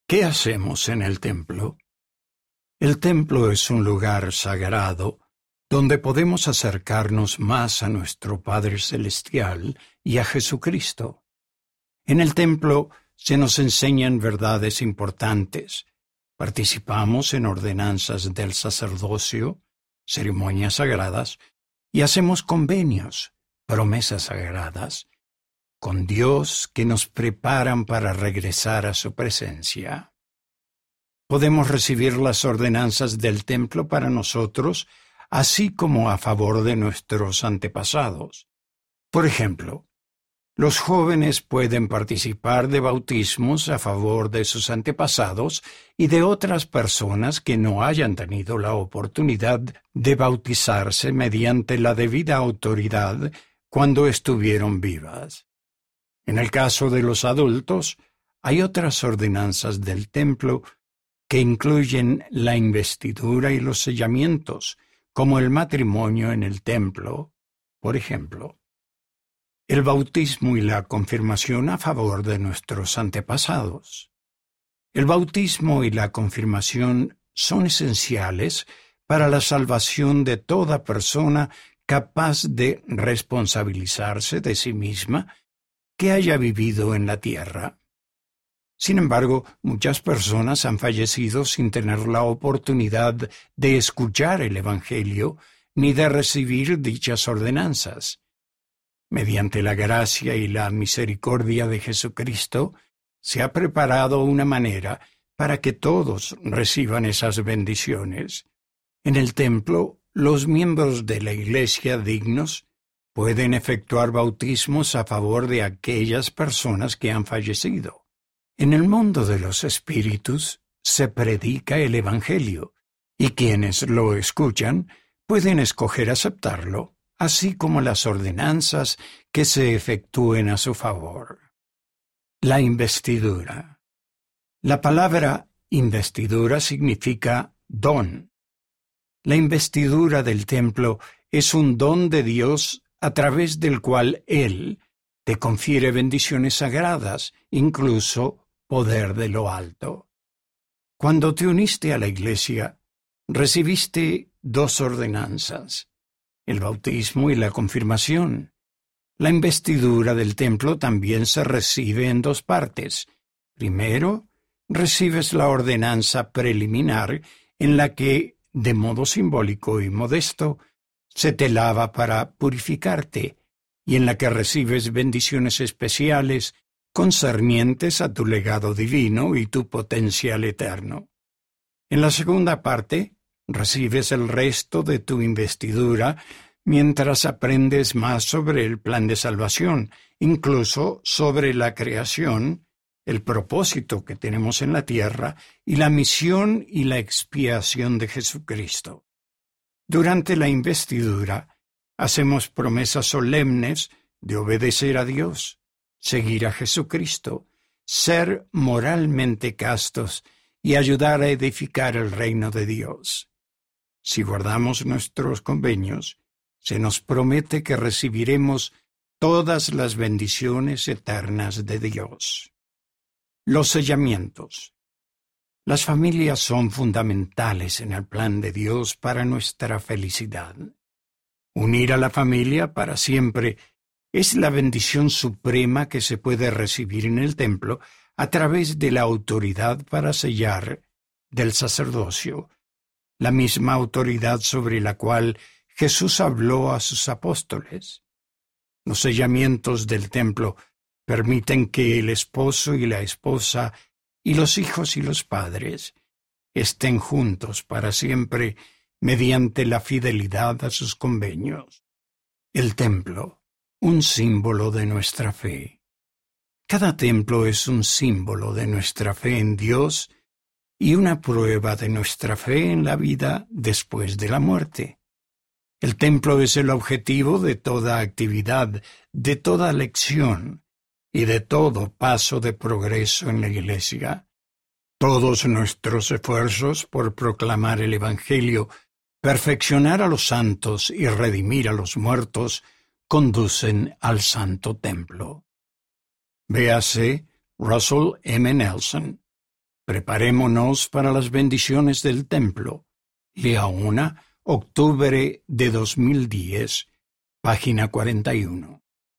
¿Qué hacemos en el templo? El templo es un lugar sagrado donde podemos acercarnos más a nuestro Padre Celestial y a Jesucristo. En el templo se nos enseñan verdades importantes. Participamos en ordenanzas del sacerdocio, ceremonias sagradas, y hacemos convenios, promesas sagradas, con Dios que nos preparan para regresar a su presencia. Podemos recibir las ordenanzas del templo para nosotros, así como a favor de nuestros antepasados. Por ejemplo, los jóvenes pueden participar de bautismos a favor de sus antepasados y de otras personas que no hayan tenido la oportunidad de bautizarse mediante la debida autoridad cuando estuvieron vivas. En el caso de los adultos, hay otras ordenanzas del templo que incluyen la investidura y los sellamientos, como el matrimonio en el templo, por ejemplo. El bautismo y la confirmación a favor de nuestros antepasados. El bautismo y la confirmación son esenciales para la salvación de toda persona capaz de responsabilizarse de sí misma que haya vivido en la tierra. Sin embargo, muchas personas han fallecido sin tener la oportunidad de escuchar el Evangelio ni de recibir dichas ordenanzas. Mediante la gracia y la misericordia de Jesucristo, se ha preparado una manera para que todos reciban esas bendiciones. En el templo, los miembros de la Iglesia dignos pueden efectuar bautismos a favor de aquellas personas que han fallecido. En el mundo de los espíritus se predica el Evangelio, y quienes lo escuchan pueden escoger aceptarlo, así como las ordenanzas que se efectúen a su favor. La investidura. La palabra investidura significa don. La investidura del templo es un don de Dios a través del cual Él te confiere bendiciones sagradas, incluso poder de lo alto. Cuando te uniste a la Iglesia, recibiste dos ordenanzas: el bautismo y la confirmación. La investidura del templo también se recibe en dos partes. Primero, recibes la ordenanza preliminar en la que, de modo simbólico y modesto, se te lava para purificarte, y en la que recibes bendiciones especiales concernientes a tu legado divino y tu potencial eterno. En la segunda parte, recibes el resto de tu investidura mientras aprendes más sobre el plan de salvación, incluso sobre la creación, el propósito que tenemos en la tierra y la misión y la expiación de Jesucristo. Durante la investidura, hacemos promesas solemnes de obedecer a Dios, seguir a Jesucristo, ser moralmente castos y ayudar a edificar el reino de Dios. Si guardamos nuestros convenios, se nos promete que recibiremos todas las bendiciones eternas de Dios. Los sellamientos. Las familias son fundamentales en el plan de Dios para nuestra felicidad. Unir a la familia para siempre es la bendición suprema que se puede recibir en el templo a través de la autoridad para sellar del sacerdocio, la misma autoridad sobre la cual Jesús habló a sus apóstoles. Los sellamientos del templo permiten que el esposo y la esposa y los hijos y los padres estén juntos para siempre mediante la fidelidad a sus convenios. El templo, un símbolo de nuestra fe. Cada templo es un símbolo de nuestra fe en Dios y una prueba de nuestra fe en la vida después de la muerte. El templo es el objetivo de toda actividad, de toda lección y de todo paso de progreso en la Iglesia. Todos nuestros esfuerzos por proclamar el Evangelio, perfeccionar a los santos y redimir a los muertos conducen al Santo Templo. Véase Russell M. Nelson, Preparémonos para las bendiciones del templo. Leona, octubre de 2010, página 41.